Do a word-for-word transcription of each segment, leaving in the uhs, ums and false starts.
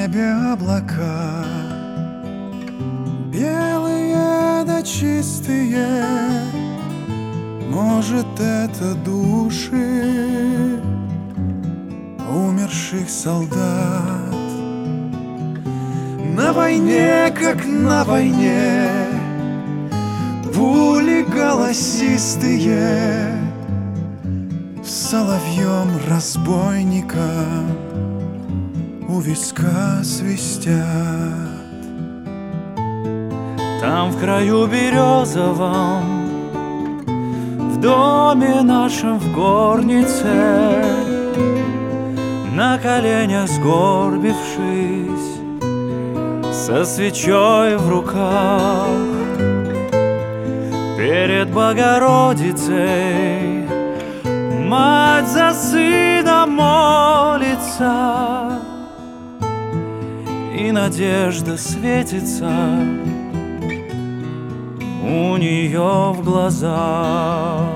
небе облака, белые да чистые. Может, это души умерших солдат. На войне, как на войне, пули голосистые соловьем разбойника у виска свистят. Там в краю березовом, в доме нашем в горнице, на коленях сгорбившись, со свечой в руках, перед Богородицей мать за сына молится, и надежда светится у нее в глазах.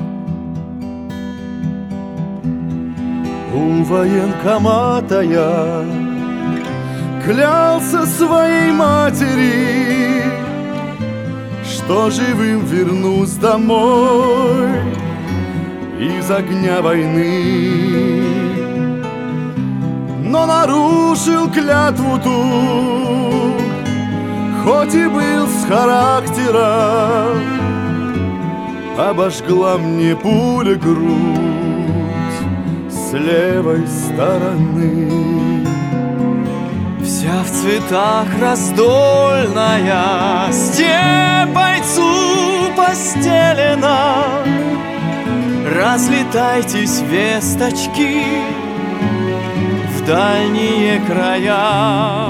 У военкомата я клялся своей матери, что живым вернусь домой из огня войны. Но нарушил клятву ту, хоть и был с характером, обожгла мне пуля грудь с левой стороны. Вся в цветах раздольная, степь-бойцу постелена. Разлетайтесь, весточки, в дальние края.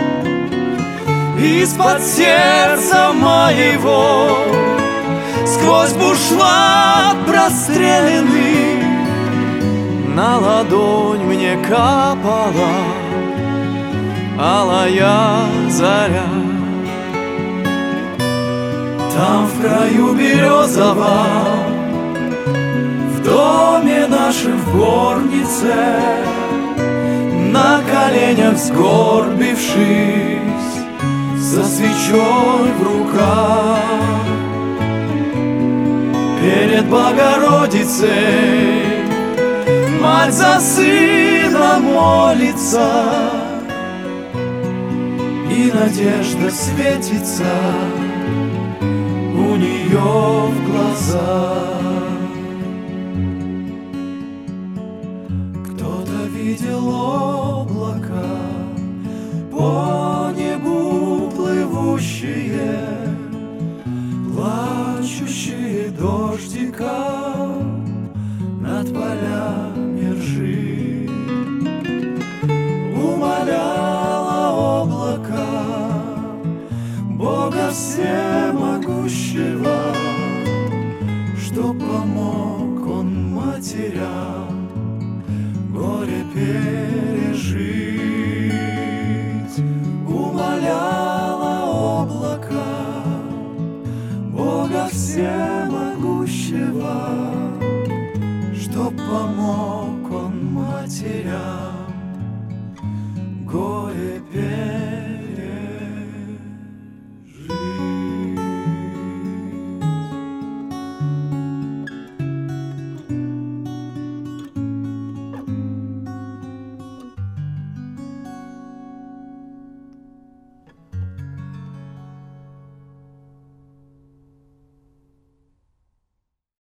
Из-под сердца моего сквозь бушлат простреленный на ладонь мне капала алая заря. Там в краю березовом, в доме нашем в горнице, на коленях сгорбившись, со свечой в руках, перед Богородицей мать за сына молится, и надежда светится у нее в глазах. Кто-то видел облака по небу плывущие, плачущие дождиком над полями ржи. Умоляла облака Бога всемогущего, что помог он матерям горе петь.